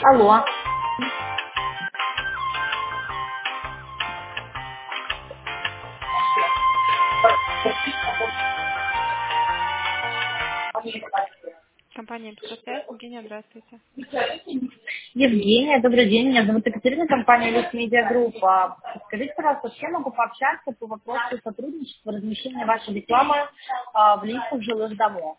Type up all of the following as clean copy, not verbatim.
Алло. Компания «Петросвязь». Евгения, здравствуйте. Евгения, добрый день. Меня зовут Екатерина, компания Лис Медиа Групп. Скажите, пожалуйста, с кем могу пообщаться по вопросу сотрудничества, размещения вашей рекламы в листах жилых домов?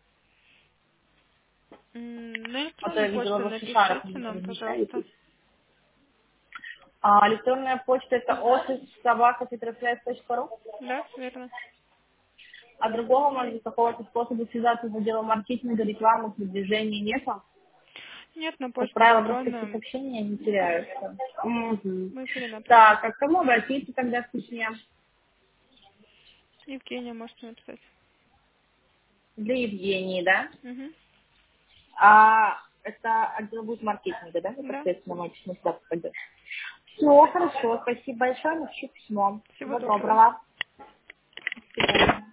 На А то я электронную видела, почту вы в Шишарах напишите нам, пожалуйста. размещаетесь. Электронная почта это office@petrosвязь.ру. Да, верно. А другого, может быть, какого-то способа связаться с отделом маркетинга, рекламы, продвижения нету? Нет, на Как почту правило, просто все электронную сообщения не теряются. Мгм. мы перенаправим. Так, а к кому обратиться тогда в письме? Евгения, можете написать. Для Евгении, да? Угу. А это отдел будет маркетинга, да? Да. Непосредственно мой письмо туда попадет. Все, хорошо. Спасибо большое. Напишу письмо. Всего Всего доброго. доброго. До свидания.